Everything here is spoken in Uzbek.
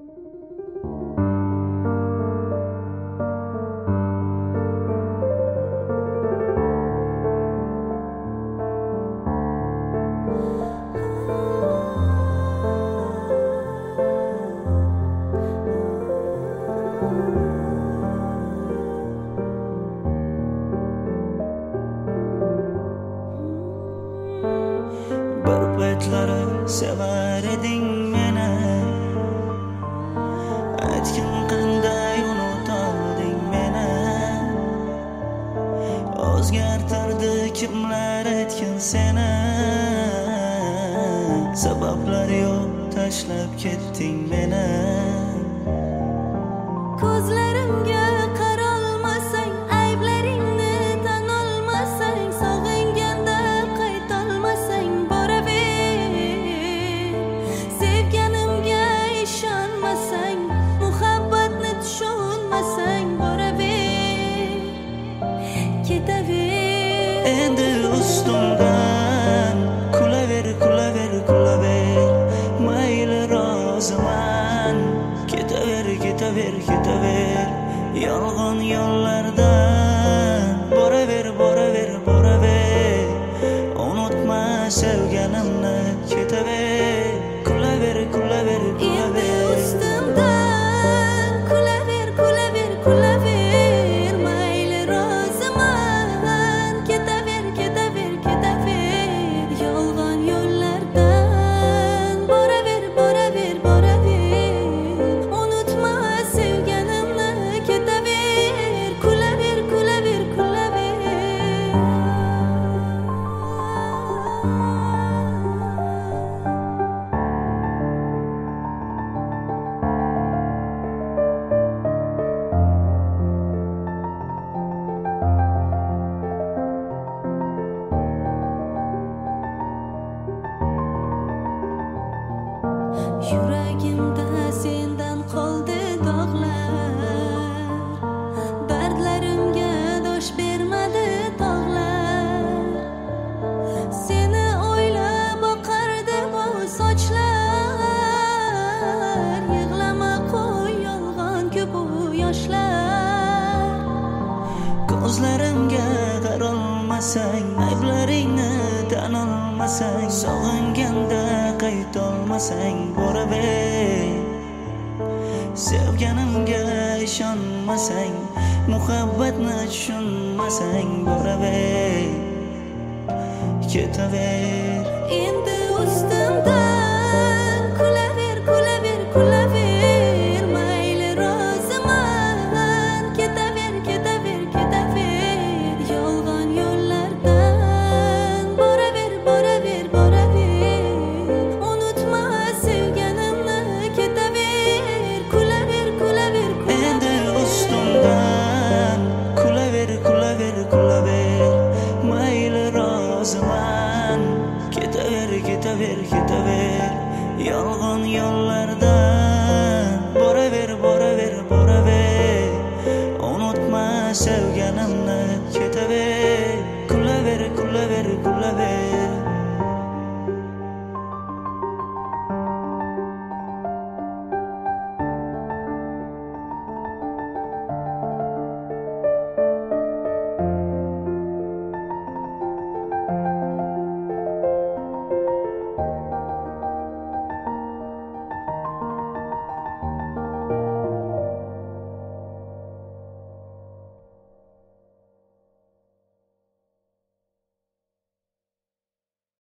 Bir paytlari sevar eding meni, aytgin qanday unutalding meni. O'zgartirdi kimlar aytgin seni, sabablar yo'q tashlab ketding meni. Ko'zlarimga qarolmasang, ayblaringni tan olmasang, sog'inganda qaytolmasang boraver. Sevganimga ishonmasang, muhabbatni tushunmasang boraver. Ketaver. Endi ustimdan kulaver, kulaver, kulaver. Mayli roziman. Ketaver, ketaver, ketaver. Yolg'on yo'llardan boraver, boraver, boraver. Unutma sevganimni. Ketaver, kulaver, kulaver, Endi kulaver. ustimdan kulaver, kulaver, kulaver. Mayli roziman. Ketaver, ketaver, ketaver. Yolg'on yo'llardan boraver, boraver, boraver. Unutma sevganimni. Ketaver, kulaver, kulaver, kulaver. Yuragimda sendan qoldi dog'lar, dardlarimga dosh bermadi tog'lar. Seni o'ylab oqardi bu sochlar, yig'lama qo'y yolg'on ko'p u yoshlar. Ko'zlarimga qarolmasang, ayblaringni tan olmasang, sog'inganda qaytolmasang boraver. Sevganimga ishonmasang, muhabbatni tushunmasang boraver. Ketaver. Endi ustimdan kulaver, kulaver, kulaver. Mayli roziman. Ketaver, ketaver, ketaver. Yolg'on yo'llardan boraver, boraver, boraver. Unutma sevganimni. Ketaver, kulaver, kulaver, Endi kulaver. ustimdan kulaver, kulaver, kulaver. Mayli roziman. Ketaver, ketaver, ketaver. Yolg'on yo'llarda